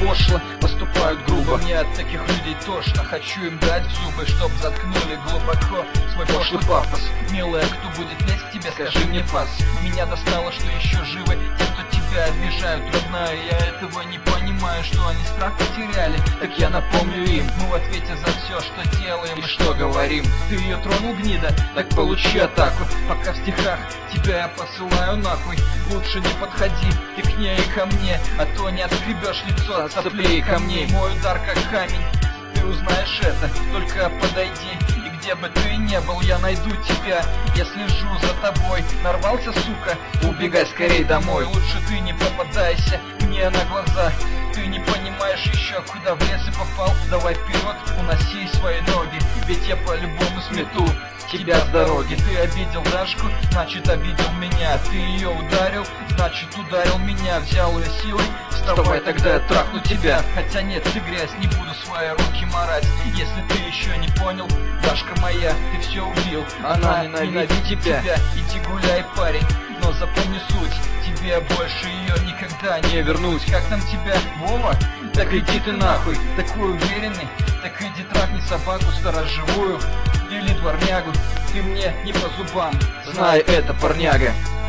пошло, поступают грубо. Мне от таких людей тошно, хочу им дать в зубы, чтоб заткнули глубоко свой пошлый пафос. Милая, кто будет лезть к тебе, скажи мне пас. Меня достало, что еще живы те, кто тебя обижают, родная. Я этого не понимаю, что они страх потеряли. Так я напомню им, мы в ответе за все, что делаем и что говорим. Ты ее тронул, гнида, так получи атаку. Пока в стихах тебя я посылаю нахуй. Лучше не подходи ты к ней и ко мне, а то не отскребешь лицо от соплей и камней. Мой удар как камень, ты узнаешь это, только подойди. И где бы ты ни был, я найду тебя. Я слежу за тобой, нарвался, сука, убегай скорей домой. Лучше ты не попадайся мне на глаза. Ты не понимаешь еще, куда в лес и попал. Давай вперед, уноси свои ноги, ведь я по-любому смету тебя с дороги. Ты обидел Дашку, значит обидел меня. Ты ее ударил, значит ударил меня. Взял ее силой, вставай, тогда я трахну тебя. Хотя нет, ты грязь, не буду свои руки марать. Если ты еще не понял, Дашка моя, ты все убил. Она ненавидит тебя. Иди гуляй, парень, но запомни суть, тебе больше ее никогда не вернуть. Как там тебя, Вова? Так иди ты нахуй, такой уверенный. Так иди трахни собаку сторожевую или дворнягу. Ты мне не по зубам, знай это, парняга.